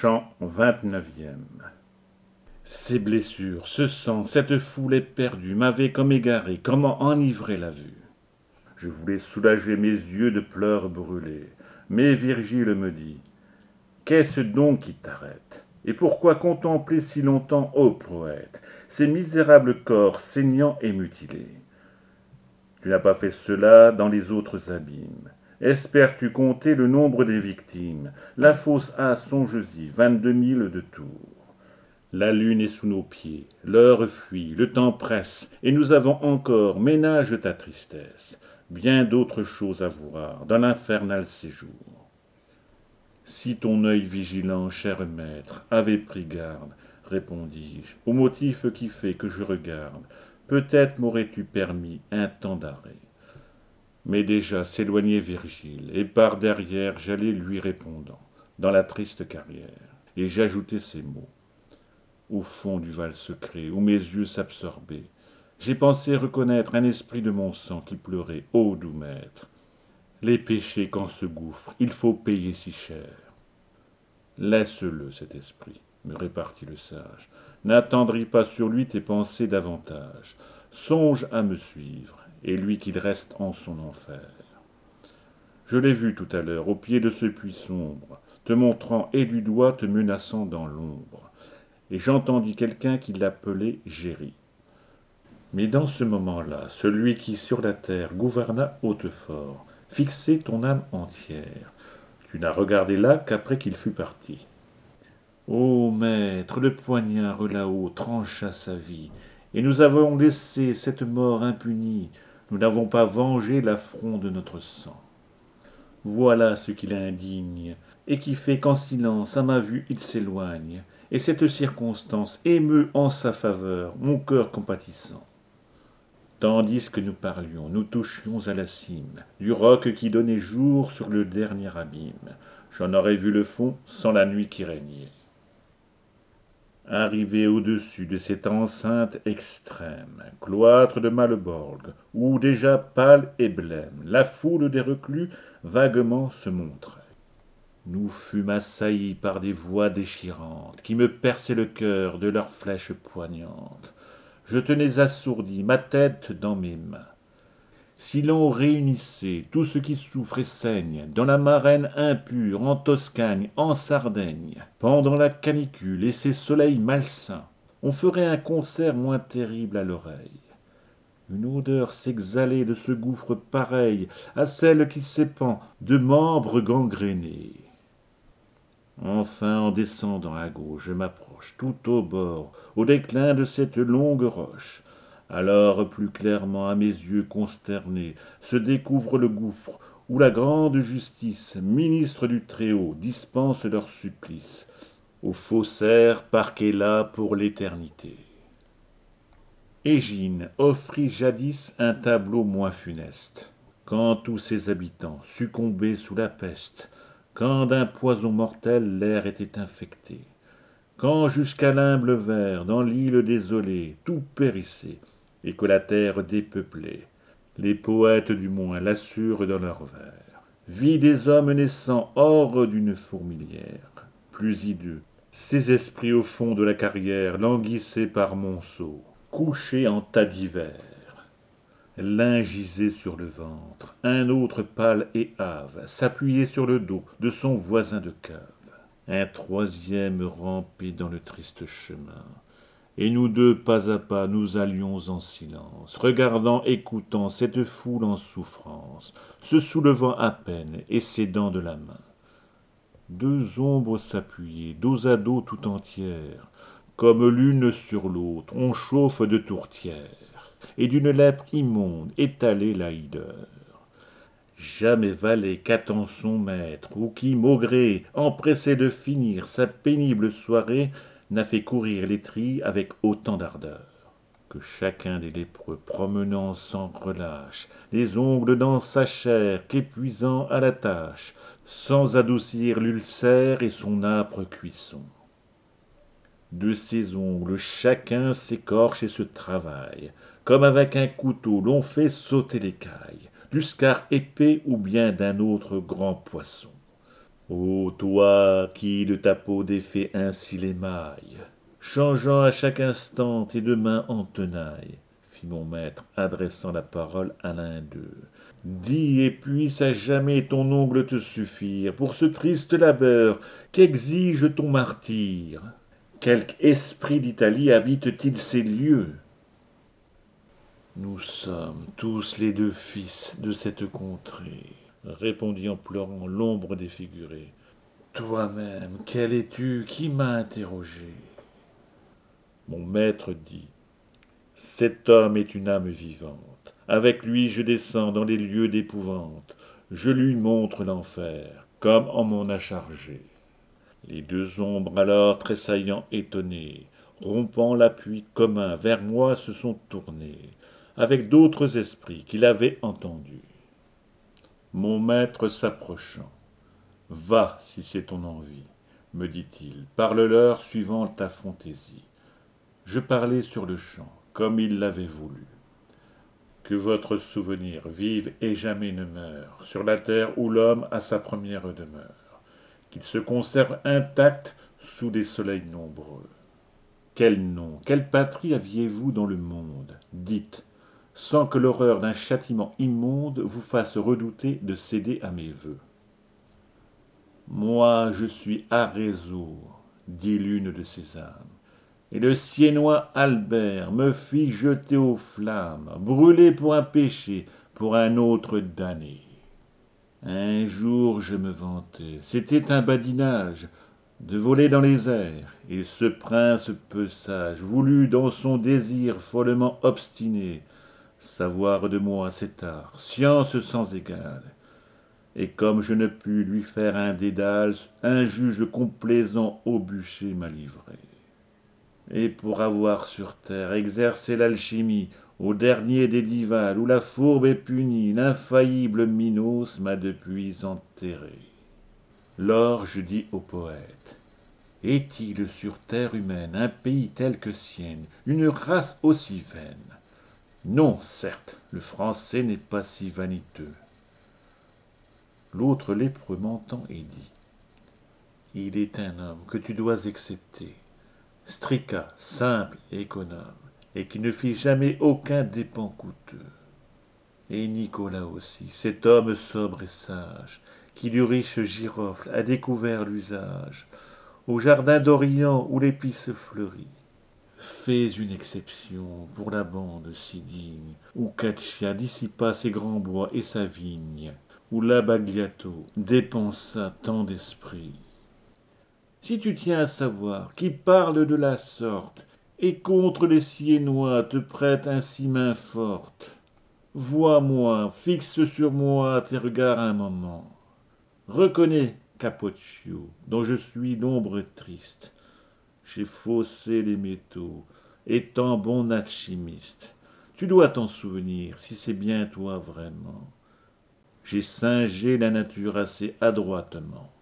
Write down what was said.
Chant 29e. Ces blessures, ce sang, cette foule éperdue m'avaient comme égaré, comme enivré la vue. Je voulais soulager mes yeux de pleurs brûlés, mais Virgile me dit « Qu'est-ce donc qui t'arrête ? Et pourquoi contempler si longtemps, ô poète, ces misérables corps saignants et mutilés ? Tu n'as pas fait cela dans les autres abîmes. Espères-tu compter le nombre des victimes ? La fosse a, songes-y, 22 000 de tours. La lune est sous nos pieds, l'heure fuit, le temps presse, et nous avons encore, ménage ta tristesse, bien d'autres choses à voir dans l'infernal séjour. Si ton œil vigilant, cher maître, avait pris garde, répondis-je, au motif qui fait que je regarde, peut-être m'aurais-tu permis un temps d'arrêt. Mais déjà s'éloignait Virgile, et par derrière j'allais lui répondant, dans la triste carrière, et j'ajoutais ces mots. Au fond du val secret, où mes yeux s'absorbaient, j'ai pensé reconnaître un esprit de mon sang qui pleurait, ô doux maître. Les péchés qu'en ce gouffre, il faut payer si cher. Laisse-le, cet esprit, me répartit le sage. N'attendris pas sur lui tes pensées davantage. Songe à me suivre, et lui qu'il reste en son enfer. Je l'ai vu tout à l'heure, au pied de ce puits sombre, te montrant et du doigt te menaçant dans l'ombre. Et j'entendis quelqu'un qui l'appelait Géry. Mais dans ce moment-là, celui qui sur la terre gouverna Hautefort, fixait ton âme entière. Tu n'as regardé là qu'après qu'il fut parti. Ô maître, le poignard là-haut trancha sa vie, et nous avons laissé cette mort impunie, nous n'avons pas vengé l'affront de notre sang. Voilà ce qui l'indigne, et qui fait qu'en silence, à ma vue, il s'éloigne, et cette circonstance émeut en sa faveur mon cœur compatissant. Tandis que nous parlions, nous touchions à la cime du roc qui donnait jour sur le dernier abîme. J'en aurais vu le fond sans la nuit qui régnait. Arrivé au-dessus de cette enceinte extrême, cloître de Maleborgue, où déjà pâle et blême, la foule des reclus vaguement se montrait. Nous fûmes assaillis par des voix déchirantes, qui me perçaient le cœur de leurs flèches poignantes. Je tenais assourdi ma tête dans mes mains. Si l'on réunissait tout ce qui souffre et saigne dans la Marraine impure, en Toscane, en Sardaigne, pendant la canicule et ses soleils malsains, on ferait un concert moins terrible à l'oreille. Une odeur s'exhalait de ce gouffre pareil à celle qui s'épand de membres gangrénés. Enfin, en descendant à gauche, je m'approche tout au bord, au déclin de cette longue roche. Alors, plus clairement à mes yeux consternés, se découvre le gouffre où la grande justice, ministre du Très-Haut, dispense leur supplice, aux faussaires parqués là pour l'éternité. Égine offrit jadis un tableau moins funeste, quand tous ses habitants succombaient sous la peste, quand d'un poison mortel l'air était infecté, quand jusqu'à l'humble ver, dans l'île désolée, tout périssait, et que la terre dépeuplée, les poètes du moins l'assurent dans leurs vers, vit des hommes naissant hors d'une fourmilière, plus hideux, ces esprits au fond de la carrière languissaient par monceaux, couchés en tas divers. L'un gisait sur le ventre, un autre pâle et hâve, s'appuyait sur le dos de son voisin de cave. Un troisième rampait dans le triste chemin. Et nous deux, pas à pas, nous allions en silence, regardant, écoutant cette foule en souffrance, se soulevant à peine et s'aidant de la main. Deux ombres s'appuyaient, dos à dos tout entières, comme l'une sur l'autre, on chauffe de tourtière, et d'une lèpre immonde étalait la hideur. Jamais valet qu'attend son maître, ou qui, maugré, empressé de finir sa pénible soirée, n'a fait courir les trilles avec autant d'ardeur. Que chacun des lépreux promenant sans relâche, les ongles dans sa chair, qu'épuisant à la tâche, sans adoucir l'ulcère et son âpre cuisson. De ses ongles chacun s'écorche et se travaille, comme avec un couteau l'on fait sauter l'écaille, du scar épais ou bien d'un autre grand poisson. Ô toi qui de ta peau défais ainsi l'émail, changeant à chaque instant tes deux mains en tenaille, fit mon maître, adressant la parole à l'un d'eux. Dis, et puisse à jamais ton ongle te suffire pour ce triste labeur qu'exige ton martyre. Quelque esprit d'Italie habite-t-il ces lieux? Nous sommes tous les deux fils de cette contrée, répondit en pleurant l'ombre défigurée. Toi-même, quel es-tu qui m'a interrogé? Mon maître dit, cet homme est une âme vivante. Avec lui je descends dans les lieux d'épouvante. Je lui montre l'enfer, comme on m'en a chargé. Les deux ombres alors tressaillant étonnées, rompant l'appui commun vers moi se sont tournées, avec d'autres esprits qui l'avaient entendu. Mon maître s'approchant, va si c'est ton envie, me dit-il, parle-leur suivant ta fantaisie. Je parlais sur le champ, comme il l'avait voulu. Que votre souvenir vive et jamais ne meure sur la terre où l'homme a sa première demeure, qu'il se conserve intact sous des soleils nombreux. Quel nom, quelle patrie aviez-vous dans le monde? Dites, sans que l'horreur d'un châtiment immonde vous fasse redouter de céder à mes vœux. Moi, je suis Arezour, dit l'une de ces âmes, et le Siennois Albert me fit jeter aux flammes, brûler pour un péché, pour un autre damné. Un jour je me vantais, c'était un badinage, de voler dans les airs, et ce prince peu sage voulut dans son désir follement obstiné savoir de moi cet art, science sans égale. Et comme je ne pus lui faire un dédale, un juge complaisant au bûcher m'a livré. Et pour avoir sur terre exercé l'alchimie, au dernier des divals, où la fourbe est punie, l'infaillible Minos m'a depuis enterré. Lors je dis au poète, est-il sur terre humaine un pays tel que Sienne, une race aussi vaine? Non, certes, le français n'est pas si vaniteux. L'autre lépreux m'entend et dit, il est un homme que tu dois accepter, stricat, simple et économe, et qui ne fit jamais aucun dépens coûteux. Et Nicolas aussi, cet homme sobre et sage, qui du riche girofle a découvert l'usage, au jardin d'Orient où l'épice fleurit. Fais une exception pour la bande si digne, où Caccia dissipa ses grands bois et sa vigne, où l'Abagliato dépensa tant d'esprit. Si tu tiens à savoir qui parle de la sorte, et contre les Siennois te prête ainsi main forte, vois-moi, fixe sur moi tes regards un moment. Reconnais, Capocchio, dont je suis l'ombre triste. J'ai faussé les métaux, étant bon alchimiste. Tu dois t'en souvenir, si c'est bien toi vraiment. J'ai singé la nature assez adroitement.